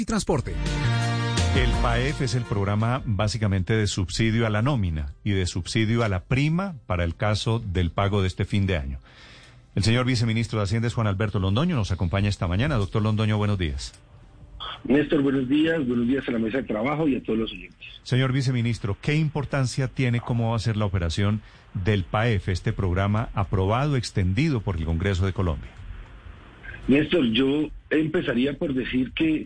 y transporte. El PAEF es el programa básicamente de subsidio a la nómina y de subsidio a la prima para el caso del pago de este fin de año. El señor viceministro de Hacienda es Juan Alberto Londoño, nos acompaña esta mañana. Doctor Londoño, buenos días. Néstor, buenos días a la mesa de trabajo y a todos los oyentes. Señor viceministro, ¿qué importancia tiene cómo va a ser la operación del PAEF, este programa aprobado, extendido por el Congreso de Colombia? Néstor, yo empezaría por decir que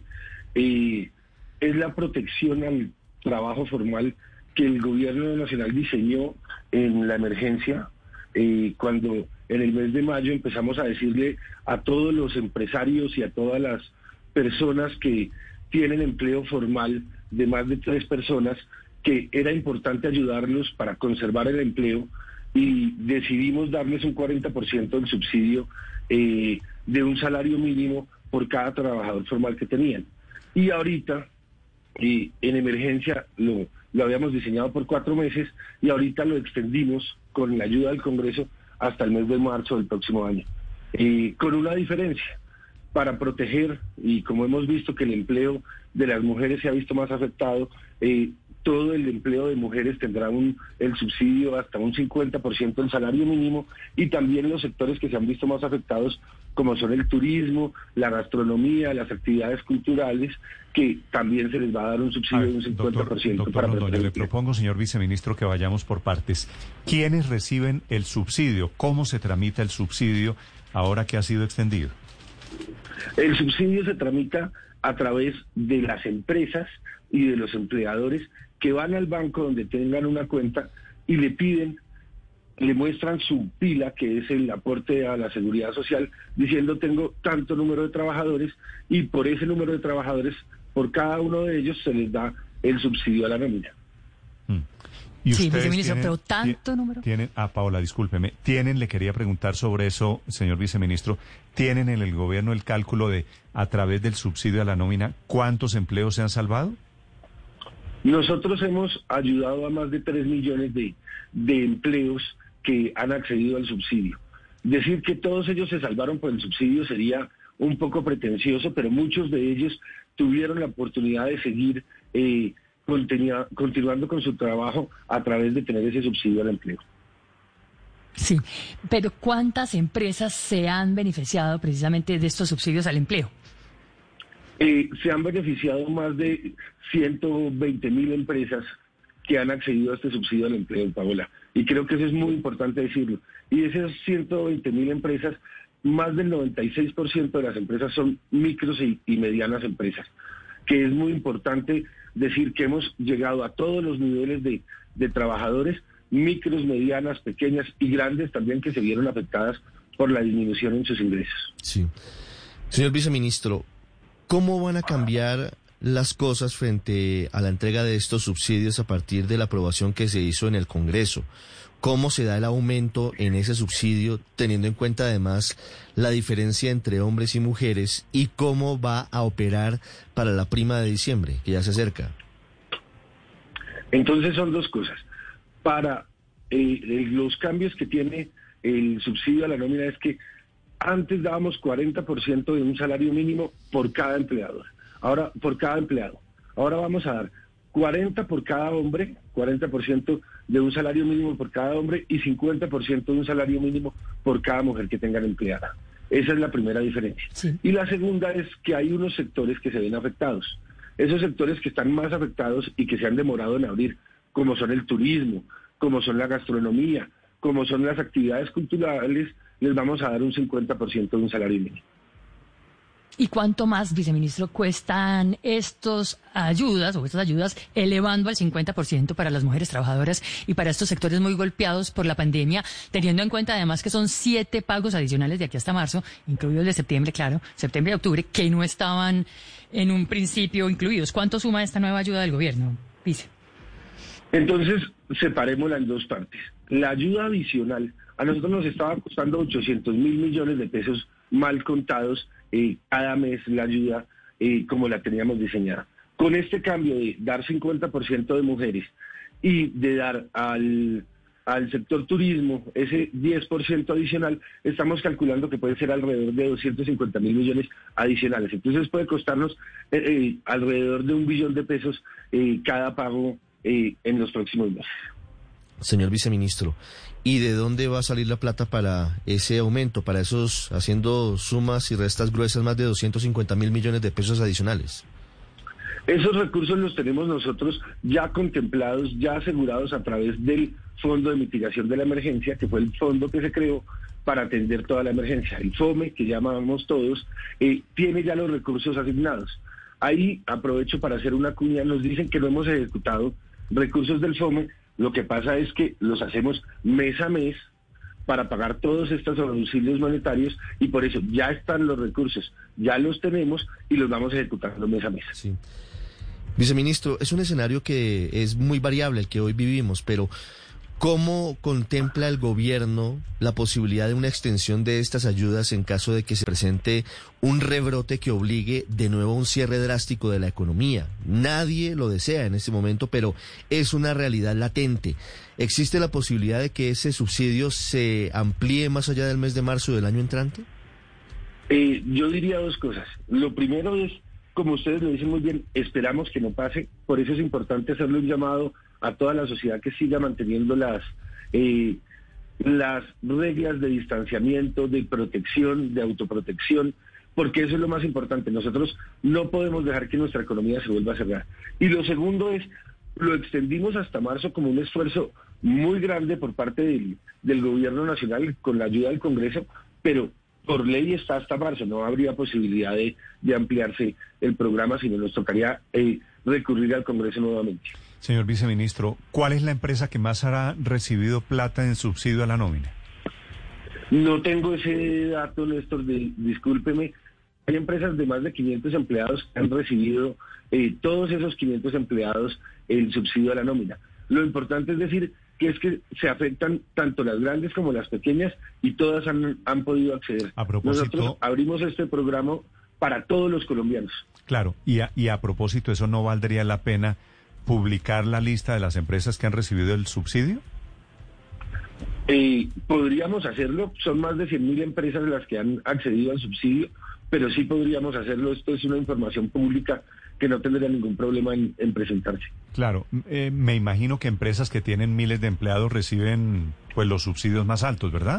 es la protección al trabajo formal que el gobierno nacional diseñó en la emergencia, cuando en el mes de mayo empezamos a decirle a todos los empresarios y a todas las personas que tienen empleo formal de más de 3 personas que era importante ayudarlos para conservar el empleo, y decidimos darles un 40% del subsidio de un salario mínimo por cada trabajador formal que tenían. Y ahorita, en emergencia, lo habíamos diseñado por 4 meses y ahorita lo extendimos con la ayuda del Congreso hasta el mes de marzo del próximo año. Con una diferencia, para proteger, y como hemos visto que el empleo de las mujeres se ha visto más afectado, todo el empleo de mujeres tendrá el subsidio hasta un 50% del salario mínimo, y también los sectores que se han visto más afectados, como son el turismo, la gastronomía, las actividades culturales, que también se les va a dar un subsidio de un 50%. Doctor Londoño, le propongo, señor viceministro, que vayamos por partes. ¿Quiénes reciben el subsidio? ¿Cómo se tramita el subsidio ahora que ha sido extendido? El subsidio se tramita a través de las empresas y de los empleadores que van al banco donde tengan una cuenta y le muestran su pila, que es el aporte a la seguridad social, diciendo tengo tanto número de trabajadores, y por ese número de trabajadores, por cada uno de ellos se les da el subsidio a la nómina. ¿Y sí, ustedes viceministro, pero tanto número. Paola, discúlpeme, le quería preguntar sobre eso, señor viceministro, ¿tienen en el gobierno el cálculo de, a través del subsidio a la nómina, cuántos empleos se han salvado? Nosotros hemos ayudado a más de 3 millones de empleos que han accedido al subsidio. Decir que todos ellos se salvaron por el subsidio sería un poco pretencioso, pero muchos de ellos tuvieron la oportunidad de seguir continuando con su trabajo a través de tener ese subsidio al empleo. Sí, pero ¿cuántas empresas se han beneficiado precisamente de estos subsidios al empleo? Se han beneficiado más de 120.000 empresas que han accedido a este subsidio al empleo, Paola, y creo que eso es muy importante decirlo. Y de esas 120.000 empresas, más del 96% de las empresas son micros y medianas empresas, que es muy importante decir que hemos llegado a todos los niveles de trabajadores, micros, medianas, pequeñas y grandes también, que se vieron afectadas por la disminución en sus ingresos. Sí. Señor viceministro, ¿cómo van a cambiar las cosas frente a la entrega de estos subsidios a partir de la aprobación que se hizo en el Congreso? ¿Cómo se da el aumento en ese subsidio, teniendo en cuenta además la diferencia entre hombres y mujeres, y cómo va a operar para la prima de diciembre, que ya se acerca? Entonces son 2 cosas. Para los cambios que tiene el subsidio a la nómina es que antes dábamos 40% de un salario mínimo por cada empleador. Ahora, por cada empleado. Ahora vamos a dar 40 por cada hombre, 40% de un salario mínimo por cada hombre, y 50% de un salario mínimo por cada mujer que tengan empleada. Esa es la primera diferencia. Sí. Y la segunda es que hay unos sectores que se ven afectados. Esos sectores que están más afectados y que se han demorado en abrir, como son el turismo, como son la gastronomía, como son las actividades culturales, les vamos a dar un 50% de un salario mínimo. ¿Y cuánto más, viceministro, cuestan estas ayudas elevando al 50% para las mujeres trabajadoras y para estos sectores muy golpeados por la pandemia, teniendo en cuenta además que son 7 pagos adicionales de aquí hasta marzo, incluidos el de septiembre, claro, septiembre y octubre, que no estaban en un principio incluidos? ¿Cuánto suma esta nueva ayuda del gobierno, vice? Entonces, separémosla en 2 partes. La ayuda adicional a nosotros nos estaba costando 800.000 millones de pesos mal contados cada mes, la ayuda como la teníamos diseñada. Con este cambio de dar 50% de mujeres y de dar al al sector turismo, ese 10% adicional, estamos calculando que puede ser alrededor de 250.000 millones adicionales. Entonces puede costarnos alrededor de 1 billón de pesos cada pago en los próximos meses. Señor viceministro, ¿y de dónde va a salir la plata para ese aumento, para esos, haciendo sumas y restas gruesas, más de 250.000 millones de pesos adicionales? Esos recursos los tenemos nosotros ya contemplados, ya asegurados a través del Fondo de Mitigación de la Emergencia, que fue el fondo que se creó para atender toda la emergencia. El FOME, que llamamos todos, tiene ya los recursos asignados. Ahí aprovecho para hacer una cuña, nos dicen que no hemos ejecutado recursos del FOME, lo que pasa es que los hacemos mes a mes para pagar todos estos auxilios monetarios y por eso ya están los recursos, ya los tenemos y los vamos ejecutando mes a mes. Sí. Viceministro, es un escenario que es muy variable el que hoy vivimos, pero ¿cómo contempla el gobierno la posibilidad de una extensión de estas ayudas en caso de que se presente un rebrote que obligue de nuevo a un cierre drástico de la economía? Nadie lo desea en este momento, pero es una realidad latente. ¿Existe la posibilidad de que ese subsidio se amplíe más allá del mes de marzo del año entrante? Yo diría dos cosas. Lo primero es, como ustedes lo dicen muy bien, esperamos que no pase. Por eso es importante hacerle un llamado a toda la sociedad que siga manteniendo las reglas de distanciamiento, de protección, de autoprotección, porque eso es lo más importante. Nosotros no podemos dejar que nuestra economía se vuelva a cerrar. Y lo segundo es, lo extendimos hasta marzo como un esfuerzo muy grande por parte del gobierno nacional con la ayuda del Congreso, pero por ley está hasta marzo, no habría posibilidad de ampliarse el programa, sino nos tocaría recurrir al Congreso nuevamente. Señor viceministro, ¿cuál es la empresa que más ha recibido plata en subsidio a la nómina? No tengo ese dato, Néstor, discúlpeme. Hay empresas de más de 500 empleados que han recibido, todos esos 500 empleados, el subsidio a la nómina. Lo importante es decir que es que se afectan tanto las grandes como las pequeñas y todas han podido acceder. A propósito, nosotros abrimos este programa para todos los colombianos. Claro, y a propósito, ¿eso no valdría la pena publicar la lista de las empresas que han recibido el subsidio? Podríamos hacerlo, son más de 100.000 empresas las que han accedido al subsidio, pero sí podríamos hacerlo. Esto es una información pública que no tendría ningún problema en presentarse. Claro, me imagino que empresas que tienen miles de empleados reciben pues los subsidios más altos, ¿verdad?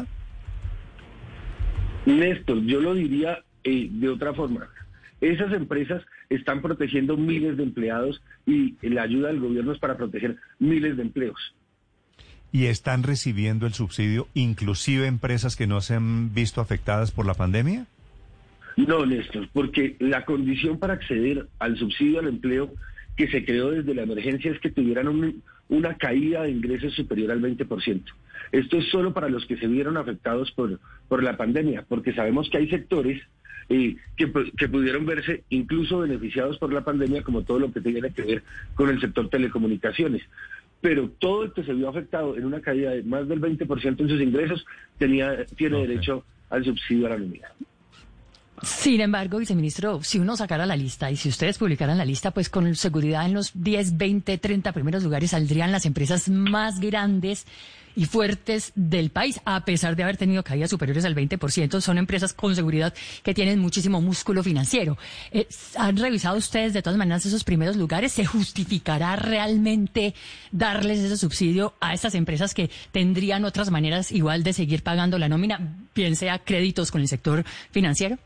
Néstor, yo lo diría de otra forma. Esas empresas están protegiendo miles de empleados y la ayuda del gobierno es para proteger miles de empleos. ¿Y están recibiendo el subsidio inclusive empresas que no se han visto afectadas por la pandemia? No, Néstor, porque la condición para acceder al subsidio al empleo que se creó desde la emergencia es que tuvieran una caída de ingresos superior al 20%. Esto es solo para los que se vieron afectados por la pandemia, porque sabemos que hay sectores que pudieron verse incluso beneficiados por la pandemia, como todo lo que tiene que ver con el sector telecomunicaciones. Pero todo el que se vio afectado en una caída de más del 20% en sus ingresos tiene derecho al subsidio a la nómina. Sin embargo, viceministro, si uno sacara la lista y si ustedes publicaran la lista, pues con seguridad en los 10, 20, 30 primeros lugares saldrían las empresas más grandes y fuertes del país, a pesar de haber tenido caídas superiores al 20%. Son empresas con seguridad que tienen muchísimo músculo financiero. ¿Han revisado ustedes de todas maneras esos primeros lugares? ¿Se justificará realmente darles ese subsidio a estas empresas que tendrían otras maneras igual de seguir pagando la nómina, bien sea créditos con el sector financiero?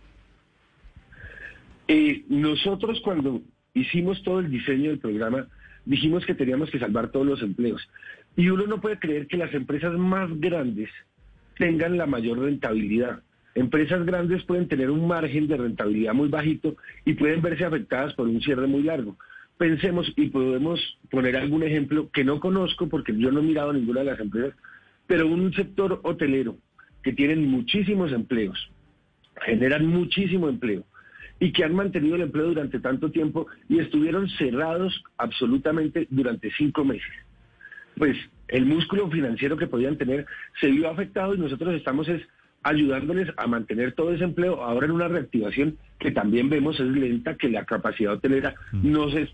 Nosotros cuando hicimos todo el diseño del programa dijimos que teníamos que salvar todos los empleos y uno no puede creer que las empresas más grandes tengan la mayor rentabilidad. Empresas grandes pueden tener un margen de rentabilidad muy bajito y pueden verse afectadas por un cierre muy largo. Pensemos y podemos poner algún ejemplo que no conozco porque yo no he mirado ninguna de las empresas, pero un sector hotelero que tienen muchísimos empleos, generan muchísimo empleo, y que han mantenido el empleo durante tanto tiempo y estuvieron cerrados absolutamente durante 5 meses. Pues el músculo financiero que podían tener se vio afectado y nosotros estamos ayudándoles a mantener todo ese empleo ahora en una reactivación que también vemos es lenta, que la capacidad hotelera no se está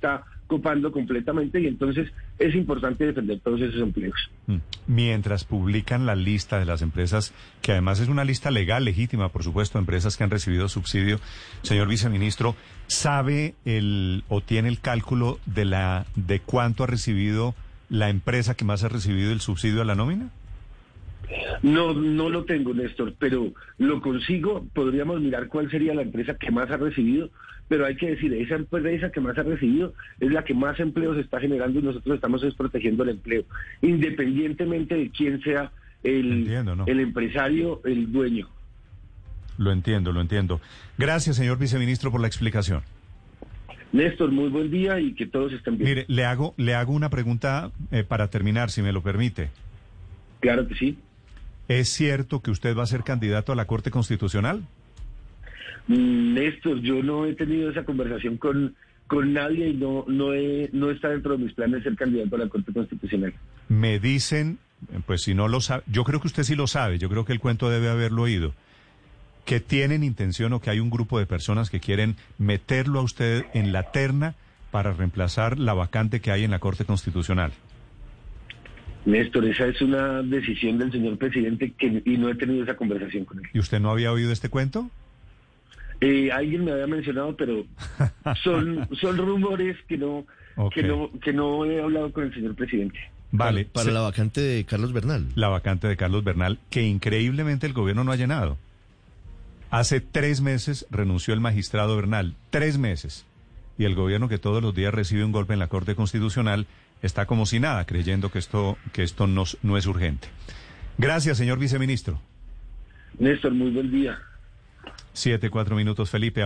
copando completamente, y entonces es importante defender todos esos empleos. Mientras publican la lista de las empresas, que además es una lista legal, legítima, por supuesto, empresas que han recibido subsidio, señor viceministro, ¿sabe o tiene el cálculo de cuánto ha recibido la empresa que más ha recibido el subsidio a la nómina? No lo tengo, Néstor, pero lo consigo. Podríamos mirar cuál sería la empresa que más ha recibido, pero hay que decir, esa empresa que más ha recibido es la que más empleos está generando, y nosotros estamos protegiendo el empleo, independientemente de quién sea el empresario, el dueño. Lo entiendo. Gracias, señor viceministro, por la explicación. Néstor, muy buen día y que todos estén bien. Mire, le hago una pregunta para terminar, si me lo permite. Claro que sí. ¿Es cierto que usted va a ser candidato a la Corte Constitucional? Néstor, yo no he tenido esa conversación con nadie, y no está dentro de mis planes ser candidato a la Corte Constitucional. Me dicen, pues si no lo sabe, yo creo que usted sí lo sabe, yo creo que el cuento debe haberlo oído, que tienen intención o que hay un grupo de personas que quieren meterlo a usted en la terna para reemplazar la vacante que hay en la Corte Constitucional. Néstor, esa es una decisión del señor presidente y no he tenido esa conversación con él. ¿Y usted no había oído este cuento? Alguien me había mencionado, pero son rumores que no he hablado con el señor presidente. Vale. Para la vacante de Carlos Bernal. La vacante de Carlos Bernal, que increíblemente el gobierno no ha llenado. Hace 3 meses renunció el magistrado Bernal, 3 meses. Y el gobierno, que todos los días recibe un golpe en la Corte Constitucional, está como si nada, creyendo que esto no es urgente. Gracias, señor viceministro. Néstor, muy buen día. 7:04 Felipe.